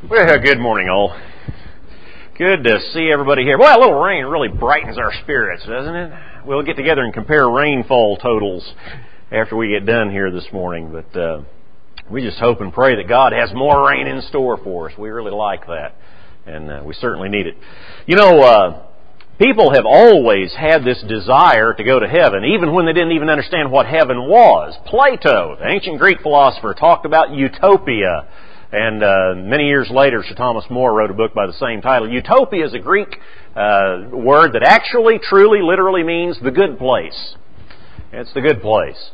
Well, good morning, all. Good to see everybody here. Boy, a little rain really brightens our spirits, doesn't it? We'll get together and compare rainfall totals after we get done here this morning, but we just hope and pray that God has more rain in store for us. We really like that, and we certainly need it. You know, people have always had this desire to go to heaven, even when they didn't even understand what heaven was. Plato, the ancient Greek philosopher, talked about utopia. And many years later, Sir Thomas More wrote a book by the same title. Utopia is a Greek word that actually, truly, literally means the good place. It's the good place.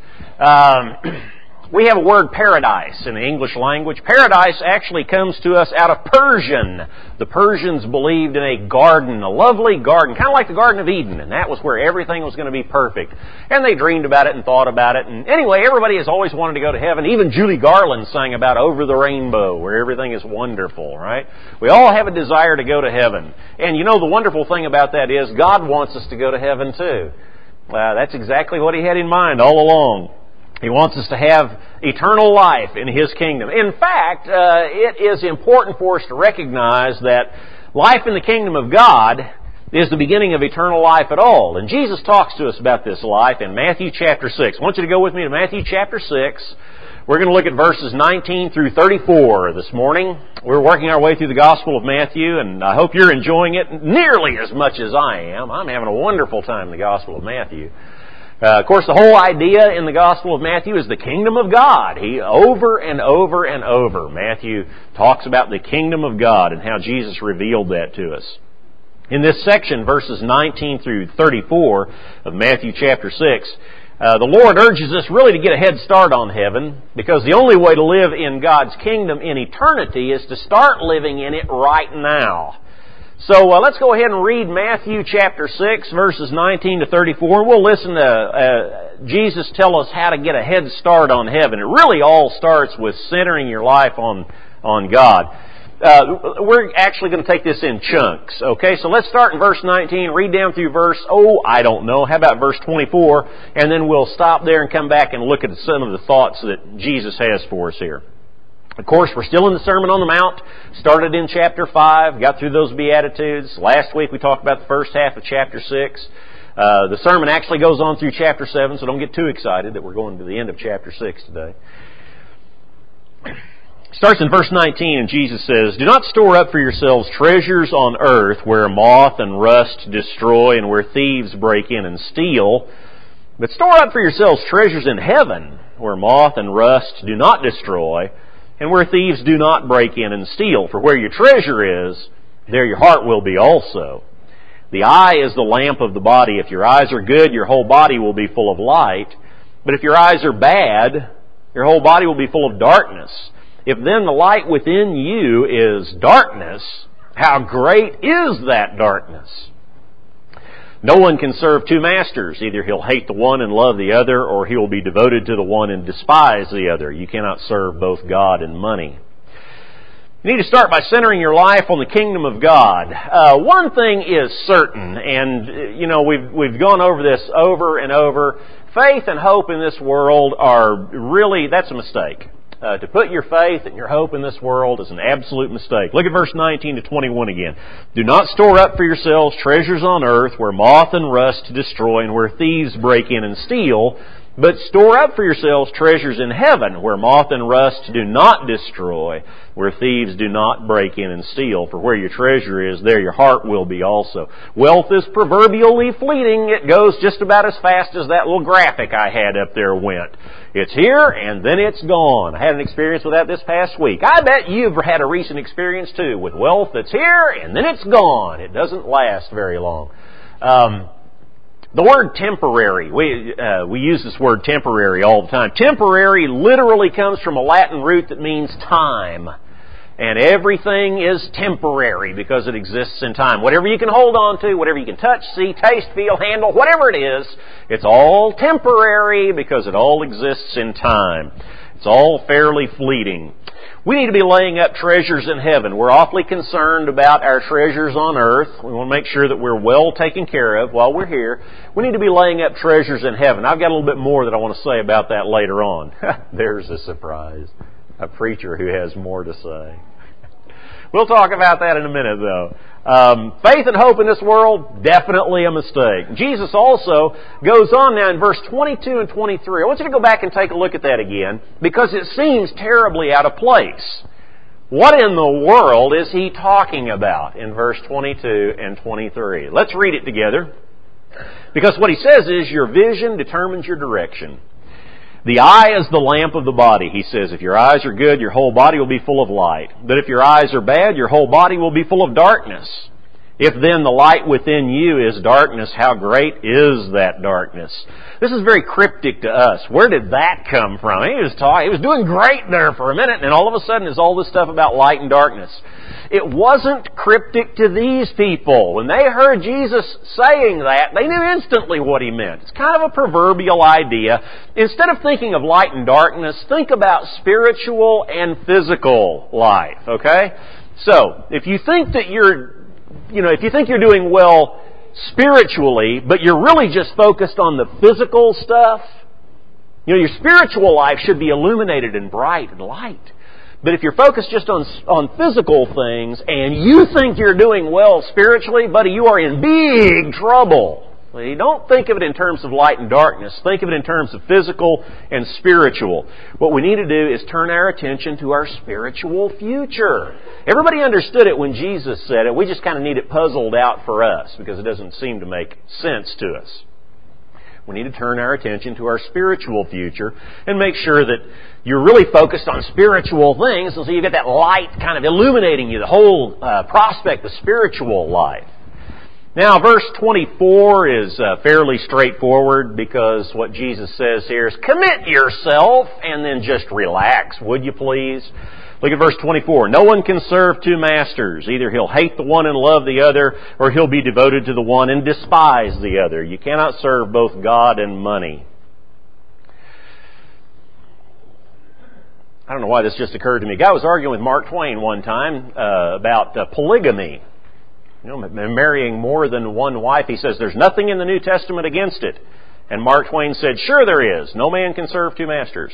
We have a word paradise in the English language. Paradise actually comes to us out of Persian. The Persians believed in a garden, a lovely garden, kind of like the Garden of Eden, and that was where everything was going to be perfect. And they dreamed about it and thought about it. And anyway, everybody has always wanted to go to heaven. Even Julie Garland sang about Over the Rainbow, where everything is wonderful, right? We all have a desire to go to heaven. And you know, the wonderful thing about that is God wants us to go to heaven too. That's exactly what He had in mind all along. He wants us to have eternal life in His kingdom. In fact, it is important for us to recognize that life in the kingdom of God is the beginning of eternal life at all. And Jesus talks to us about this life in Matthew chapter 6. I want you to go with me to Matthew chapter 6. We're going to look at verses 19 through 34 this morning. We're working our way through the Gospel of Matthew, and I hope you're enjoying it nearly as much as I am. I'm having a wonderful time in the Gospel of Matthew. Of course, the whole idea in the Gospel of Matthew is the kingdom of God. Over and over and over, Matthew talks about the kingdom of God and how Jesus revealed that to us. In this section, verses 19 through 34 of Matthew chapter 6, the Lord urges us really to get a head start on heaven, because the only way to live in God's kingdom in eternity is to start living in it right now. So let's go ahead and read Matthew chapter 6, verses 19 to 34. We'll listen to Jesus tell us how to get a head start on heaven. It really all starts with centering your life on God. We're actually going to take this in chunks, okay? So let's start in verse 19, read down through verse, how about verse 24, and then we'll stop there and come back and look at some of the thoughts that Jesus has for us here. Of course, we're still in the Sermon on the Mount. Started in chapter 5, got through those Beatitudes. Last week we talked about the first half of chapter 6. The sermon actually goes on through chapter 7, so don't get too excited that we're going to the end of chapter 6 today. Starts in verse 19, and Jesus says, "Do not store up for yourselves treasures on earth where moth and rust destroy and where thieves break in and steal, but store up for yourselves treasures in heaven where moth and rust do not destroy and where thieves do not break in and steal. For where your treasure is, there your heart will be also. The eye is the lamp of the body. If your eyes are good, your whole body will be full of light. But if your eyes are bad, your whole body will be full of darkness. If then the light within you is darkness, how great is that darkness? No one can serve two masters. Either he'll hate the one and love the other, or he will be devoted to the one and despise the other. You cannot serve both God and money." You need to start by centering your life on the kingdom of God. One thing is certain, and we've gone over this over and over. Faith and hope in this world that's a mistake. To put your faith and your hope in this world is an absolute mistake. Look at verse 19 to 21 again. "Do not store up for yourselves treasures on earth where moth and rust destroy and where thieves break in and steal, but store up for yourselves treasures in heaven where moth and rust do not destroy, where thieves do not break in and steal. For where your treasure is, there your heart will be also." Wealth is proverbially fleeting. It goes just about as fast as that little graphic I had up there went. It's here, and then it's gone. I had an experience with that this past week. I bet you've had a recent experience, too, with wealth that's here, and then it's gone. It doesn't last very long. The word temporary, we use this word temporary all the time. Temporary literally comes from a Latin root that means time. And everything is temporary because it exists in time. Whatever you can hold on to, whatever you can touch, see, taste, feel, handle, whatever it is, it's all temporary because it all exists in time. It's all fairly fleeting. We need to be laying up treasures in heaven. We're awfully concerned about our treasures on earth. We want to make sure that we're well taken care of while we're here. We need to be laying up treasures in heaven. I've got a little bit more that I want to say about that later on. There's a surprise. A preacher who has more to say. We'll talk about that in a minute, though. Faith and hope in this world, definitely a mistake. Jesus also goes on now in verse 22 and 23. I want you to go back and take a look at that again, because it seems terribly out of place. What in the world is he talking about in verse 22 and 23? Let's read it together. Because what he says is, your vision determines your direction. The eye is the lamp of the body, he says. If your eyes are good, your whole body will be full of light. But if your eyes are bad, your whole body will be full of darkness. If then the light within you is darkness, how great is that darkness? This is very cryptic to us. Where did that come from? He was doing great there for a minute, and then all of a sudden there's all this stuff about light and darkness. It wasn't cryptic to these people. When they heard Jesus saying that, they knew instantly what he meant. It's kind of a proverbial idea. Instead of thinking of light and darkness, think about spiritual and physical life, okay? So, if you think that you're doing well spiritually, but you're really just focused on the physical stuff, your spiritual life should be illuminated and bright and light. But if you're focused just on physical things and you think you're doing well spiritually, buddy, you are in big trouble. You don't think of it in terms of light and darkness. Think of it in terms of physical and spiritual. What we need to do is turn our attention to our spiritual future. Everybody understood it when Jesus said it. We just kind of need it puzzled out for us because it doesn't seem to make sense to us. We need to turn our attention to our spiritual future and make sure that you're really focused on spiritual things, and so you get that light kind of illuminating you, the whole prospect of spiritual life. Now, verse 24 is fairly straightforward because what Jesus says here is, commit yourself and then just relax, would you please? Look at verse 24. No one can serve two masters. Either he'll hate the one and love the other, or he'll be devoted to the one and despise the other. You cannot serve both God and money. I don't know why this just occurred to me. A guy was arguing with Mark Twain one time about polygamy. Marrying more than one wife. He says there's nothing in the New Testament against it. And Mark Twain said, sure there is. No man can serve two masters.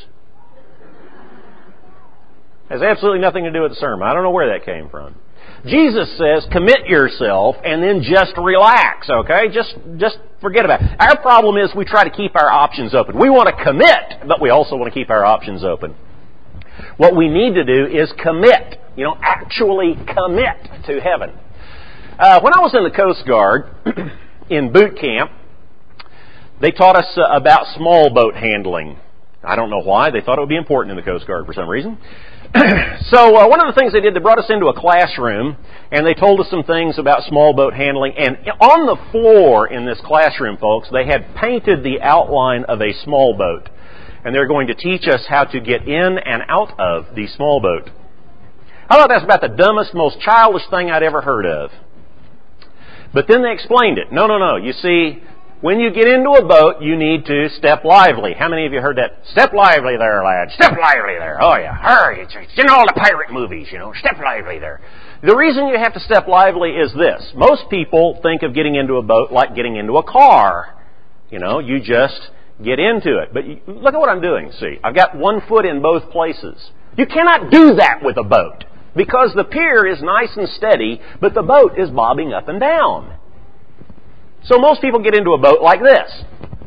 Has absolutely nothing to do with the sermon. I don't know where that came from. Jesus says, commit yourself and then just relax, okay? Just forget about it. Our problem is we try to keep our options open. We want to commit, but we also want to keep our options open. What we need to do is commit. Actually commit to heaven. When I was in the Coast Guard, in boot camp, they taught us about small boat handling. I don't know why. They thought it would be important in the Coast Guard for some reason. So one of the things they did, they brought us into a classroom, and they told us some things about small boat handling. And on the floor in this classroom, folks, they had painted the outline of a small boat. And they're going to teach us how to get in and out of the small boat. I thought that's about the dumbest, most childish thing I'd ever heard of. But then they explained it. No. You see, when you get into a boat, you need to step lively. How many of you heard that? Step lively there, lad. Step lively there. Oh, yeah. Hurry. It's in all the pirate movies, Step lively there. The reason you have to step lively is this. Most people think of getting into a boat like getting into a car. You just get into it. But look at what I'm doing, see. I've got one foot in both places. You cannot do that with a boat because the pier is nice and steady, but the boat is bobbing up and down. So most people get into a boat like this.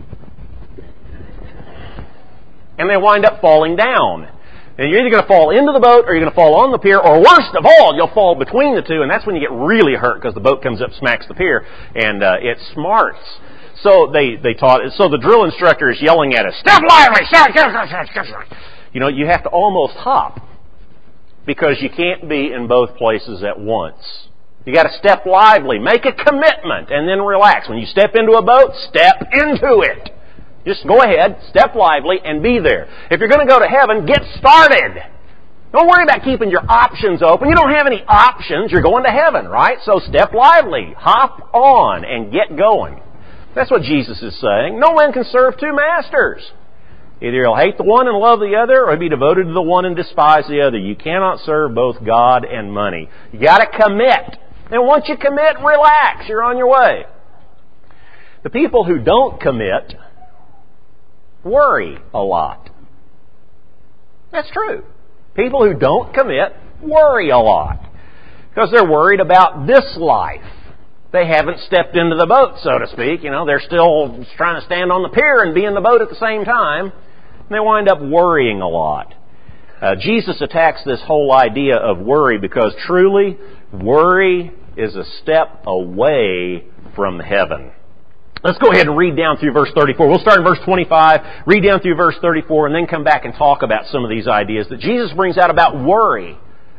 And they wind up falling down. And you're either going to fall into the boat or you're going to fall on the pier, or worst of all, you'll fall between the two, and that's when you get really hurt because the boat comes up, smacks the pier, and it smarts. So they taught it. So the drill instructor is yelling at us, step lively! You have to almost hop because you can't be in both places at once. You got to step lively, make a commitment, and then relax. When you step into a boat, step into it. Just go ahead, step lively, and be there. If you're going to go to heaven, get started. Don't worry about keeping your options open. You don't have any options. You're going to heaven, right? So step lively, hop on, and get going. That's what Jesus is saying. No man can serve two masters. Either he'll hate the one and love the other, or he'll be devoted to the one and despise the other. You cannot serve both God and money. You got to commit. And once you commit, relax. You're on your way. The people who don't commit worry a lot. That's true. People who don't commit worry a lot. Because they're worried about this life. They haven't stepped into the boat, so to speak. They're still trying to stand on the pier and be in the boat at the same time. And they wind up worrying a lot. Jesus attacks this whole idea of worry because truly, worry is a step away from heaven. Let's go ahead and read down through verse 34. We'll start in verse 25, read down through verse 34, and then come back and talk about some of these ideas that Jesus brings out about worry.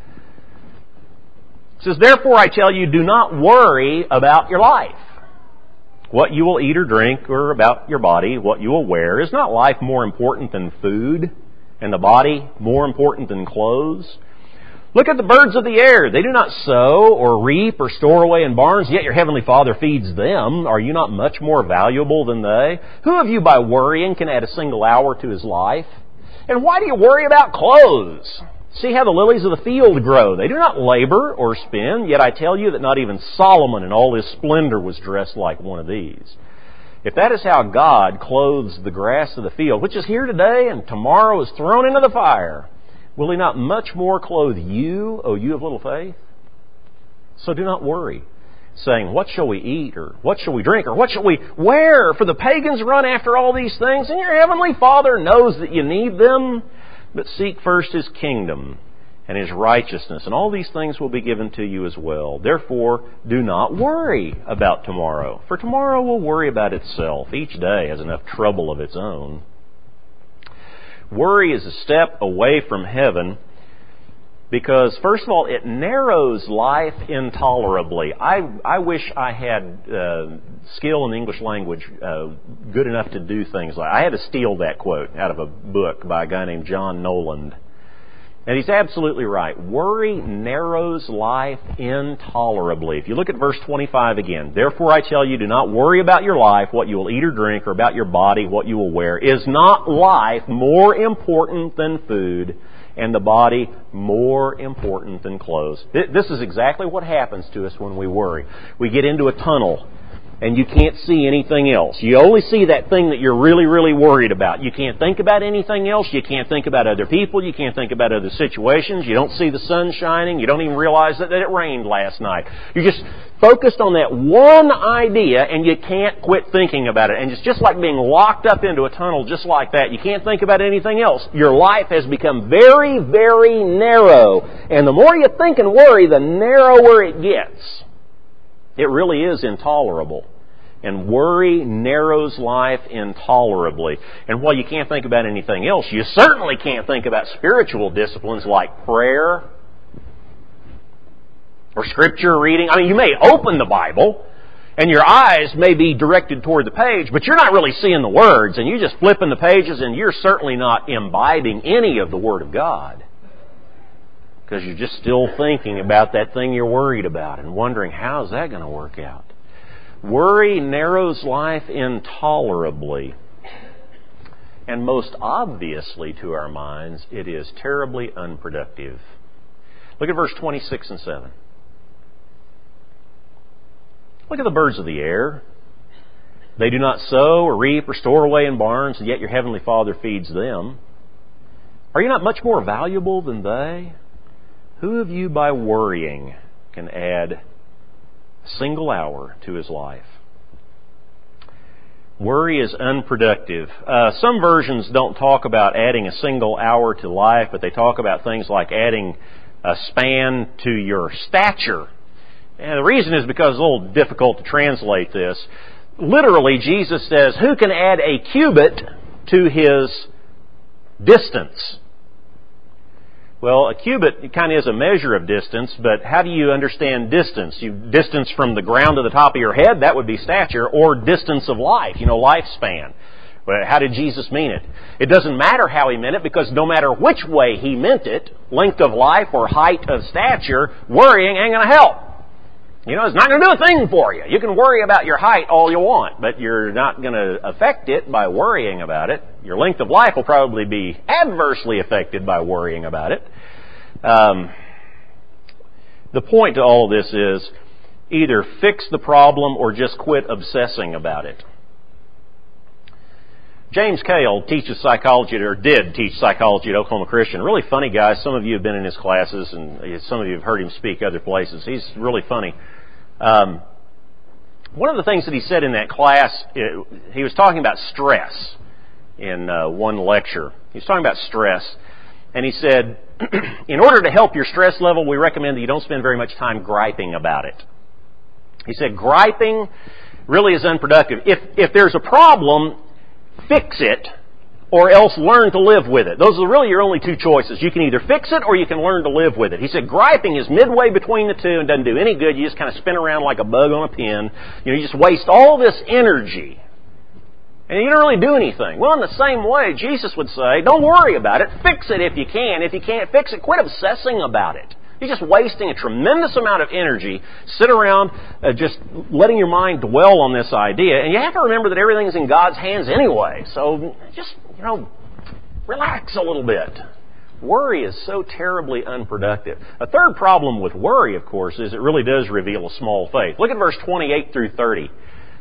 It says, "Therefore I tell you, do not worry about your life, what you will eat or drink, or about your body, what you will wear. Is not life more important than food, and the body more important than clothes? Look at the birds of the air. They do not sow or reap or store away in barns, yet your heavenly Father feeds them. Are you not much more valuable than they? Who of you by worrying can add a single hour to his life? And why do you worry about clothes? See how the lilies of the field grow. They do not labor or spin, yet I tell you that not even Solomon in all his splendor was dressed like one of these. If that is how God clothes the grass of the field, which is here today and tomorrow is thrown into the fire, will He not much more clothe you, O you of little faith? So do not worry, saying, what shall we eat, or what shall we drink, or what shall we wear? For the pagans run after all these things, and your heavenly Father knows that you need them. But seek first His kingdom and His righteousness, and all these things will be given to you as well. Therefore, do not worry about tomorrow, for tomorrow will worry about itself. Each day has enough trouble of its own." Worry is a step away from heaven because, first of all, it narrows life intolerably. I wish I had skill in the English language good enough to do things like... I had to steal that quote out of a book by a guy named John Noland. And he's absolutely right. Worry narrows life intolerably. If you look at verse 25 again, "Therefore I tell you, do not worry about your life, what you will eat or drink, or about your body, what you will wear. Is not life more important than food, and the body more important than clothes?" This is exactly what happens to us when we worry. We get into a tunnel, and you can't see anything else. You only see that thing that you're really, really worried about. You can't think about anything else. You can't think about other people. You can't think about other situations. You don't see the sun shining. You don't even realize that it rained last night. You're just focused on that one idea, and you can't quit thinking about it. And it's just like being locked up into a tunnel just like that. You can't think about anything else. Your life has become very, very narrow. And the more you think and worry, the narrower it gets. It really is intolerable. And worry narrows life intolerably. And while you can't think about anything else, you certainly can't think about spiritual disciplines like prayer or scripture reading. I mean, you may open the Bible and your eyes may be directed toward the page, but you're not really seeing the words, and you're just flipping the pages, and you're certainly not imbibing any of the Word of God. Because you're just still thinking about that thing you're worried about and wondering, how's that going to work out? Worry narrows life intolerably. And most obviously to our minds, it is terribly unproductive. Look at verse 26 and 7. Look at the birds of the air. They do not sow or reap or store away in barns, and yet your heavenly Father feeds them. Are you not much more valuable than they? Who of you by worrying can add a single hour to his life? Worry is unproductive. Some versions don't talk about adding a single hour to life, but they talk about things like adding a span to your stature. And the reason is because it's a little difficult to translate this. Literally, Jesus says, who can add a cubit to his distance? Well, a cubit kind of is a measure of distance, but how do you understand distance? Distance from the ground to the top of your head, that would be stature, or distance of life, lifespan. But how did Jesus mean it? It doesn't matter how He meant it, because no matter which way He meant it, length of life or height of stature, worrying ain't going to help. It's not going to do a thing for you. You can worry about your height all you want, but you're not going to affect it by worrying about it. Your length of life will probably be adversely affected by worrying about it. The point to all of this is either fix the problem or just quit obsessing about it. James Cale teaches psychology, or did teach psychology at Oklahoma Christian. Really funny guy. Some of you have been in his classes, and some of you have heard him speak other places. He's really funny. One of the things that he said in that class, he was talking about stress in one lecture. He was talking about stress, and he said, in order to help your stress level, we recommend that you don't spend very much time griping about it. He said, griping really is unproductive. If there's a problem, fix it, or else learn to live with it. Those are really your only two choices. You can either fix it or you can learn to live with it. He said griping is midway between the two and doesn't do any good. You just kind of spin around like a bug on a pin. You just waste all this energy. And you don't really do anything. Well, in the same way, Jesus would say, don't worry about it. Fix it if you can. If you can't fix it, quit obsessing about it. You're just wasting a tremendous amount of energy, sit around just letting your mind dwell on this idea. And you have to remember that everything is in God's hands anyway. So just, relax a little bit. Worry is so terribly unproductive. A third problem with worry, of course, is it really does reveal a small faith. Look at verse 28 through 30.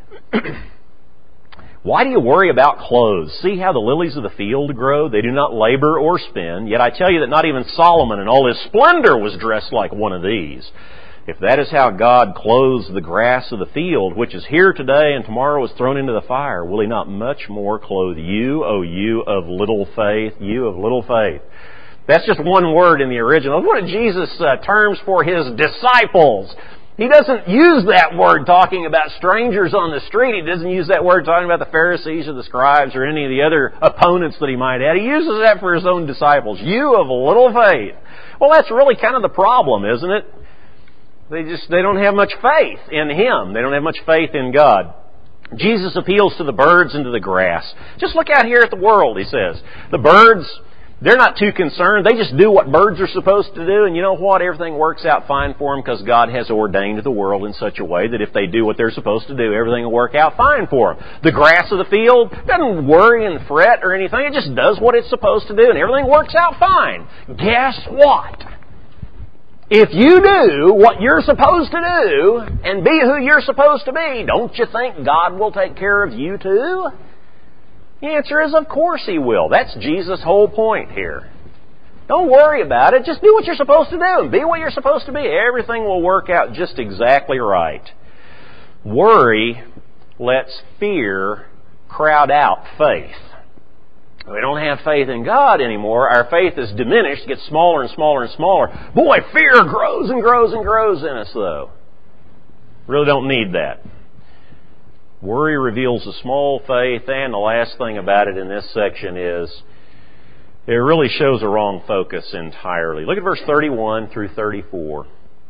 Why do you worry about clothes? See how the lilies of the field grow? They do not labor or spin. Yet I tell you that not even Solomon in all his splendor was dressed like one of these. If that is how God clothes the grass of the field, which is here today and tomorrow is thrown into the fire, will He not much more clothe you, O you of little faith? You of little faith. That's just one word in the original. That's one of Jesus' terms for His disciples. He doesn't use that word talking about strangers on the street. He doesn't use that word talking about the Pharisees or the scribes or any of the other opponents that He might have. He uses that for His own disciples. You of little faith. Well, that's really kind of the problem, isn't it? They don't have much faith in Him. They don't have much faith in God. Jesus appeals to the birds and to the grass. Just look out here at the world, He says. The birds, they're not too concerned. They just do what birds are supposed to do. And you know what? Everything works out fine for them because God has ordained the world in such a way that if they do what they're supposed to do, everything will work out fine for them. The grass of the field doesn't worry and fret or anything. It just does what it's supposed to do and everything works out fine. Guess what? If you do what you're supposed to do and be who you're supposed to be, don't you think God will take care of you too? The answer is, of course He will. That's Jesus' whole point here. Don't worry about it. Just do what you're supposed to do and be what you're supposed to be. Everything will work out just exactly right. Worry lets fear crowd out faith. We don't have faith in God anymore. Our faith is diminished, gets smaller and smaller and smaller. Boy, fear grows and grows and grows in us, though. Really don't need that. Worry reveals a small faith, and the last thing about it in this section is it really shows a wrong focus entirely. Look at verse 31 through 34.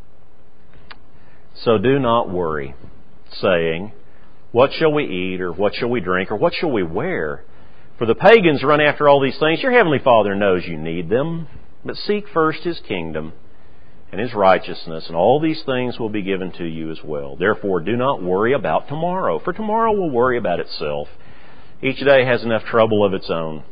So do not worry, saying, what shall we eat, or what shall we drink, or what shall we wear? For the pagans run after all these things. Your heavenly Father knows you need them. But seek first His kingdom and His righteousness, and all these things will be given to you as well. Therefore, do not worry about tomorrow, for tomorrow will worry about itself. Each day has enough trouble of its own.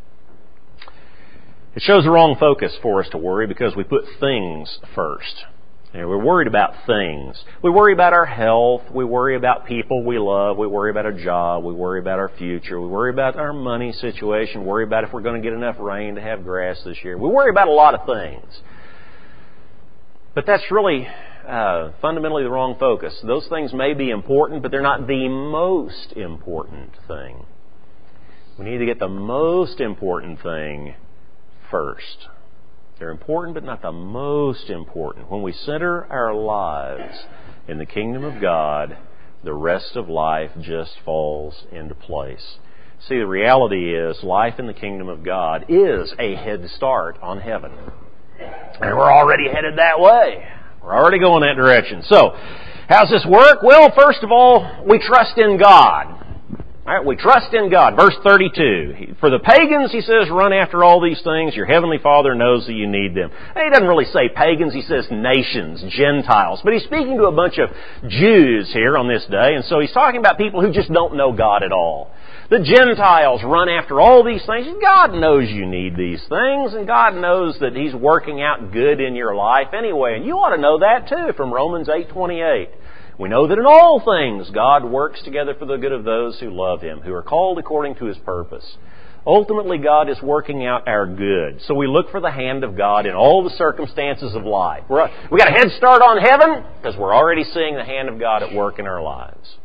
It shows a wrong focus for us to worry because we put things first. We're worried about things. We worry about our health. We worry about people we love. We worry about our job. We worry about our future. We worry about our money situation. We worry about if we're going to get enough rain to have grass this year. We worry about a lot of things. But that's really fundamentally the wrong focus. Those things may be important, but they're not the most important thing. We need to get the most important thing first. They're important, but not the most important. When we center our lives in the kingdom of God, the rest of life just falls into place. See, the reality is life in the kingdom of God is a head start on heaven. And we're already headed that way. We're already going that direction. So, how's this work? Well, first of all, we trust in God. All right, we trust in God. Verse 32. For the pagans, He says, run after all these things. Your heavenly Father knows that you need them. And He doesn't really say pagans. He says nations, Gentiles. But He's speaking to a bunch of Jews here on this day. And so He's talking about people who just don't know God at all. The Gentiles run after all these things. God knows you need these things. And God knows that He's working out good in your life anyway. And you ought to know that too from Romans 8:28. We know that in all things God works together for the good of those who love Him, who are called according to His purpose. Ultimately, God is working out our good. So we look for the hand of God in all the circumstances of life. We got a head start on heaven because we're already seeing the hand of God at work in our lives.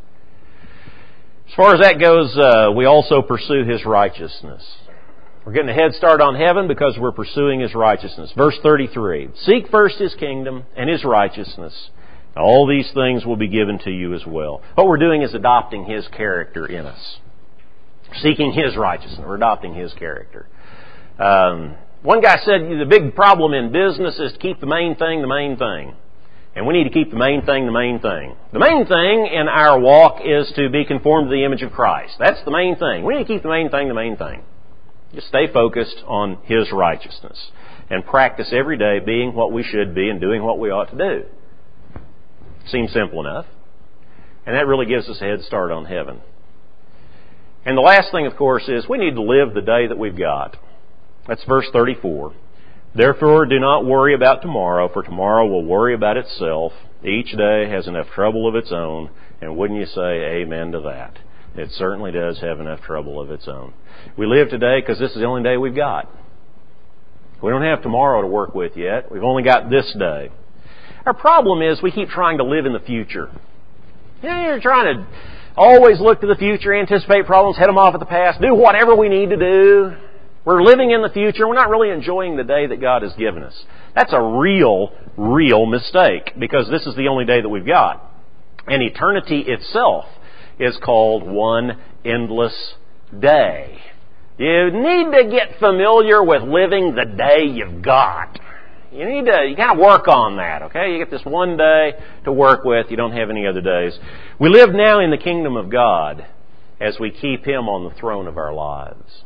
As far as that goes, we also pursue His righteousness. We're getting a head start on heaven because we're pursuing His righteousness. Verse 33, seek first His kingdom and His righteousness. All these things will be given to you as well. What we're doing is adopting His character in us. Seeking His righteousness. We're adopting His character. One guy said the big problem in business is to keep the main thing the main thing. And we need to keep the main thing the main thing. The main thing in our walk is to be conformed to the image of Christ. That's the main thing. We need to keep the main thing the main thing. Just stay focused on His righteousness. And practice every day being what we should be and doing what we ought to do. Seems simple enough. And that really gives us a head start on heaven. And the last thing, of course, is we need to live the day that we've got. That's verse 34. Therefore, do not worry about tomorrow, for tomorrow will worry about itself. Each day has enough trouble of its own. And wouldn't you say amen to that? It certainly does have enough trouble of its own. We live today because this is the only day we've got. We don't have tomorrow to work with yet. We've only got this day. Our problem is we keep trying to live in the future. You're trying to always look to the future, anticipate problems, head them off at the past, do whatever we need to do. We're living in the future. We're not really enjoying the day that God has given us. That's a real mistake because this is the only day that we've got. And eternity itself is called one endless day. You need to get familiar with living the day you've got. You kind of work on that, okay? You get this one day to work with. You don't have any other days. We live now in the kingdom of God as we keep Him on the throne of our lives.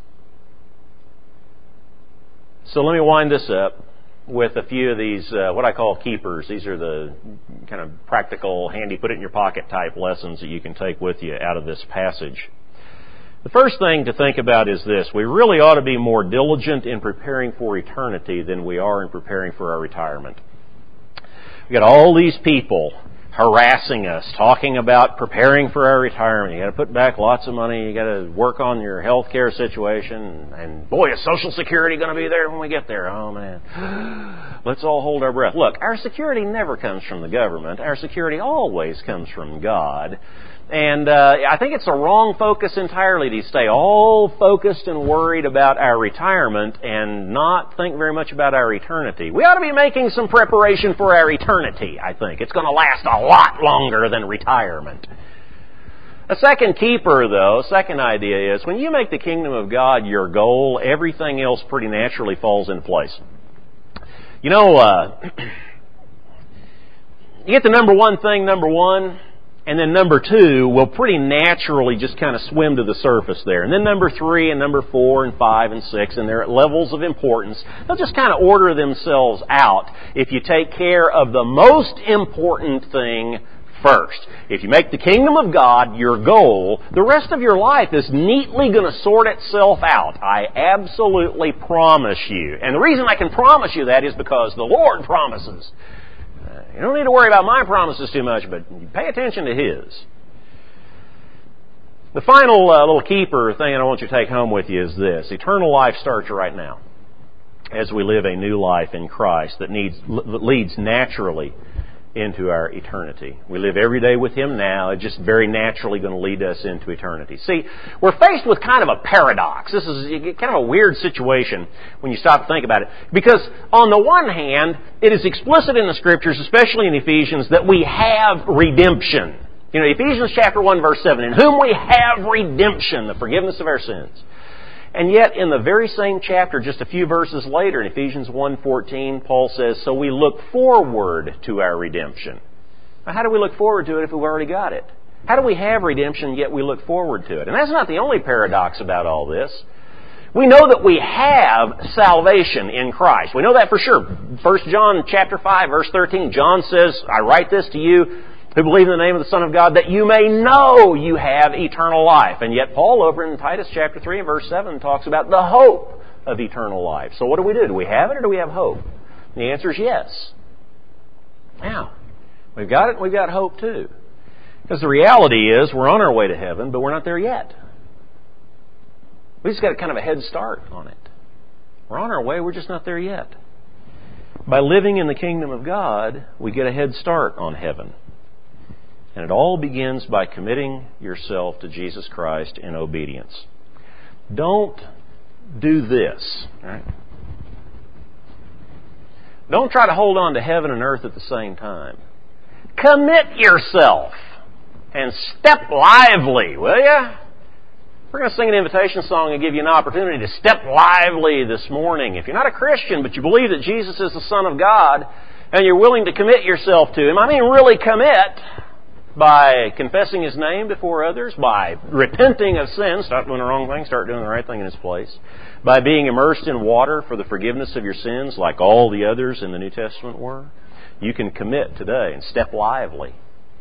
So let me wind this up with a few of these, what I call keepers. These are the kind of practical, handy, put it in your pocket type lessons that you can take with you out of this passage. The first thing to think about is this. We really ought to be more diligent in preparing for eternity than we are in preparing for our retirement. We've got all these people harassing us, talking about preparing for our retirement. You got to put back lots of money. You got to work on your health care situation. And boy, is Social Security going to be there when we get there? Oh, man. Let's all hold our breath. Look, our security never comes from the government. Our security always comes from God. And I think it's a wrong focus entirely to stay all focused and worried about our retirement and not think very much about our eternity. We ought to be making some preparation for our eternity, I think. It's going to last a lot longer than retirement. A second keeper, though, second idea is when you make the kingdom of God your goal, everything else pretty naturally falls into place. You know, you get the number one thing, number one, and then number two will pretty naturally just kind of swim to the surface there. And then number three and number 4 and 5 and 6, and they're at levels of importance. They'll just kind of order themselves out if you take care of the most important thing first. If you make the kingdom of God your goal, the rest of your life is neatly going to sort itself out. I absolutely promise you. And the reason I can promise you that is because the Lord promises. You don't need to worry about my promises too much, but pay attention to His. The final little keeper thing I want you to take home with you is this. Eternal life starts right now as we live a new life in Christ that leads naturally into our eternity. We live every day with Him now. It's just very naturally going to lead us into eternity. See, we're faced with kind of a paradox. This is kind of a weird situation when you stop to think about it. Because on the one hand, it is explicit in the Scriptures, especially in Ephesians, that we have redemption. You know, Ephesians chapter 1, verse 7, in whom we have redemption, the forgiveness of our sins. And yet, in the very same chapter, just a few verses later, in Ephesians 1:14, Paul says, so we look forward to our redemption. Now, how do we look forward to it if we've already got it? How do we have redemption, yet we look forward to it? And that's not the only paradox about all this. We know that we have salvation in Christ. We know that for sure. 1 John chapter 5, verse 13, John says, I write this to you who believe in the name of the Son of God, that you may know you have eternal life. And yet Paul over in Titus chapter 3 and verse 7 talks about the hope of eternal life. So what do we do? Do we have it or do we have hope? And the answer is yes. Now, we've got it and we've got hope too. Because the reality is we're on our way to heaven, but we're not there yet. We just got kind of a head start on it. We're on our way, we're just not there yet. By living in the kingdom of God, we get a head start on heaven. And it all begins by committing yourself to Jesus Christ in obedience. Don't do this. Right? Don't try to hold on to heaven and earth at the same time. Commit yourself and step lively, will you? We're going to sing an invitation song and give you an opportunity to step lively this morning. If you're not a Christian, but you believe that Jesus is the Son of God, and you're willing to commit yourself to Him, I mean really commit, by confessing His name before others, by repenting of sin, stop doing the wrong thing, start doing the right thing in its place, by being immersed in water for the forgiveness of your sins like all the others in the New Testament were, you can commit today and step lively.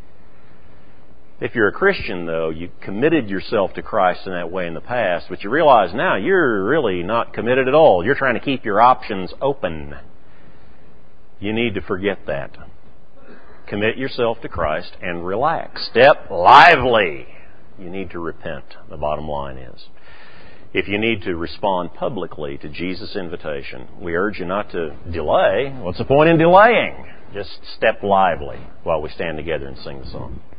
If you're a Christian, though, you committed yourself to Christ in that way in the past, but you realize now you're really not committed at all. You're trying to keep your options open. You need to forget that. Commit yourself to Christ and relax. Step lively. You need to repent, the bottom line is. If you need to respond publicly to Jesus' invitation, we urge you not to delay. What's the point in delaying? Just step lively while we stand together and sing the song.